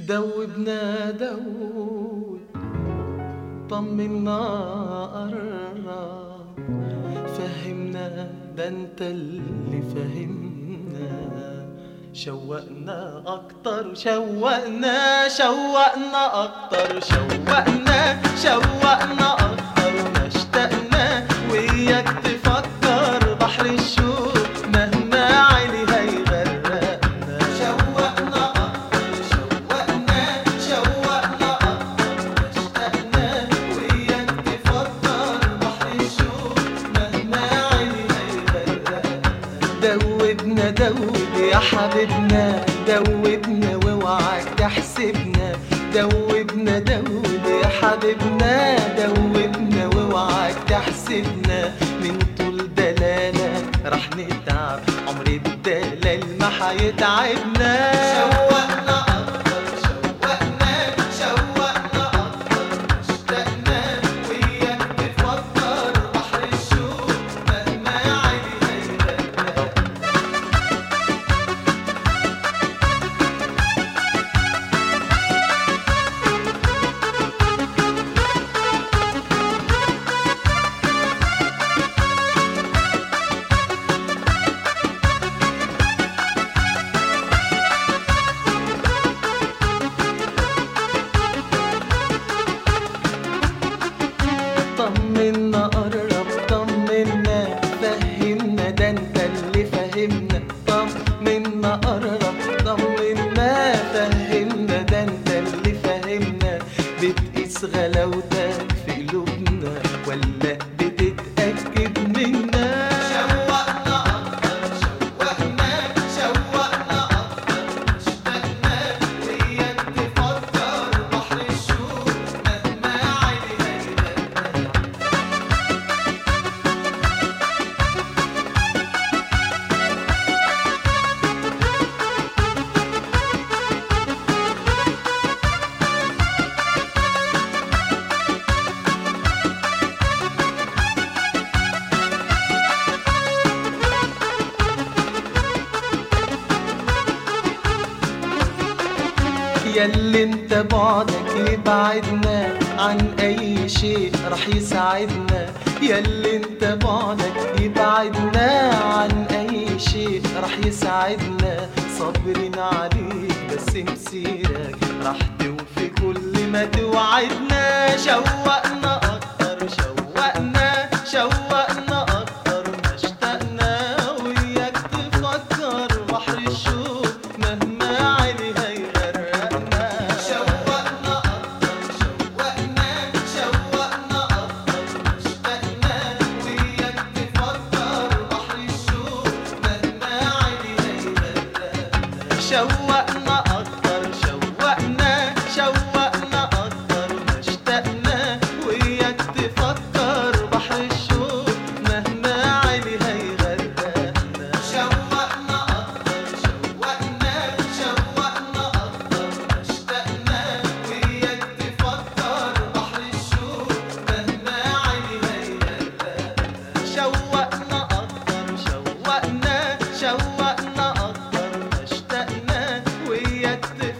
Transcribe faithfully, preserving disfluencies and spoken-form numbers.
دوبنا دوب طمنا قرب فهمنا ده انت اللي فهمنا شوقنا اكتر شوقنا شوقنا اكتر شوقنا شوقنا اكتر ما اشتقنا وياك تفكر بحر الشوق مهما عالي هيغرقنا شوقنا اكتر شوقنا شوقنا اكتر ما اشتقنا وياك تفكر بحر الشوق مهما عالي هيغرقنا دوبنا دوب يا حبيبنا دوبنا واوعك تحسبنا دوبنا دوب يا حبيبنا دوبنا واوعك تحسبنا من طول دلالة رح نتعب عمر الدلال ما حيتعبنا شوقنا أكتر شوقنا شوقنا أكتر اشتقنا وياك تفكر بحر الشوق مهما عالي هيغرقنا طمنا قرب طمنا فهمنا ده انت اللي فهمنا طمنا قرب طمنا فهمنا ده انت اللي فهمنا بتقيس غلاوتك في قلوبنا ولا بتتأكد منا شوقنا أكتر شوقنا شوقنا أكتر اشتقنا وياك تفكر بحر الشوق مهما عالي هيغرقنا ياللي انت بعدك يبعدنا عن اي شيء رح يساعدنا ياللي انت بعدك يبعدنا عن اي شيء رح يساعدنا صابرين عليك بس مسيرك رح توفي كل ما توعدنا شوقنا اكتر شوقنا شوقنا اكتر ما اشتقنا وياك تفكر بحر الشوق مهما عالي هيغرقنا شوقنا اكتر شوقنا شوقنا اكتر ما اشتقنا وياك تفكر بحر الشوق مهما عالي هيغرقنا شوقنا اكتر شوقنا شوقنا اكتر ما اشتقنا وياك تفكر بحر الشوق مهما عالي هيغرقنا شوقنا اكتر شوقنا شوقنا اكتر ما اشتقنا وياك تفكر بحر الشوق مهما عالي هيغرقنا شوقنا اكتر شوقنا شوقنا اكتر ما اشتقنا وياك